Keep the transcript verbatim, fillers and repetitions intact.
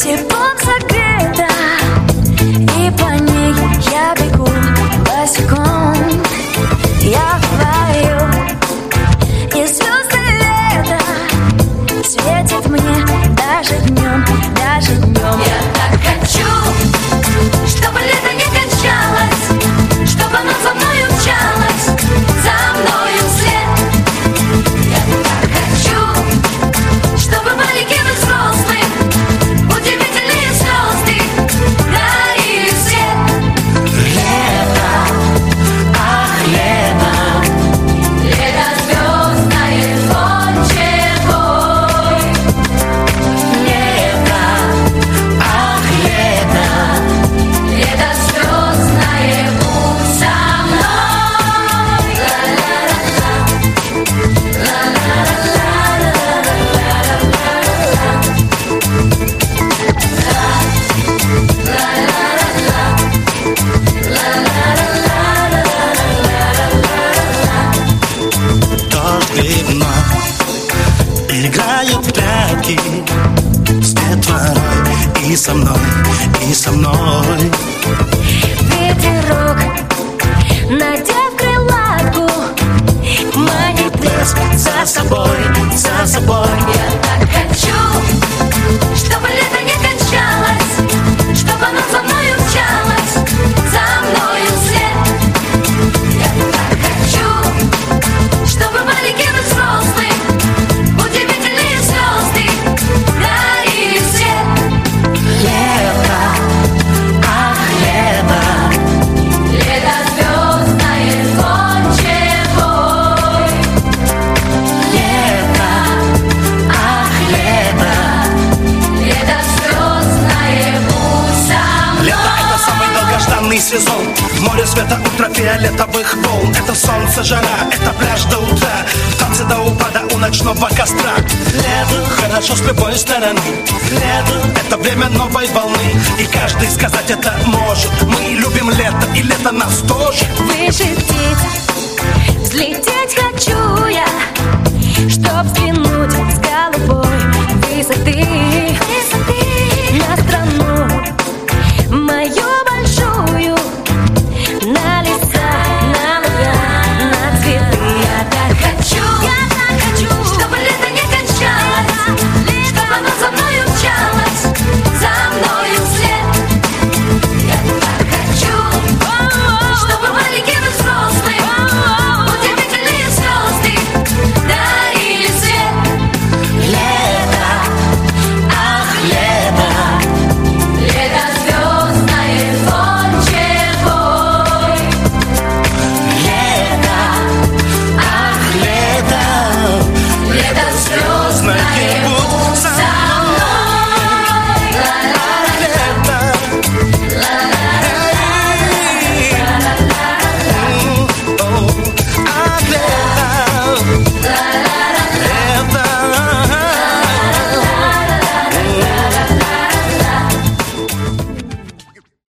теплом согрета, и по ней я бегу босиком. Я говорю, и звезды лета светят мне даже днем, даже днем. Я так хочу, чтобы лето не кончалось, чтобы оно за мною мчалось, за мною вслед. Я так хочу, чтобы маленьким и взрослым удивительные звезды дарили свет. Лето, ах, лето, лето звездное кончевой. Лето, ах, лето, лето звездное, будь со мной. Дождь вновь играют в прятки с детворой, и со мной, и со мной. Ветерок, надев крылатку, манит блеск за собой, за собой. Я так хочу, чтобы лето не кончалось, чтобы оно за мною мчалось, за мною вслед. Я так хочу, чтобы маленьким и взрослым удивительные звезды дарили свет. Лето, ах, лето, лето звездное кончевой. Лето, ах, лето, лето звездное, будь со мной. Лето — это самый долгожданный сезон. В море света ультрафиолетовых волн. Это солнце, жара, это пляж до утра, в танце до упада у ночного костра. Лето хорошо с любой стороны. Лето — это время новой волны, и каждый сказать это может. Мы любим лето, и лето нас тоже. Выше птиц взлететь хочу я, чтоб взглянуть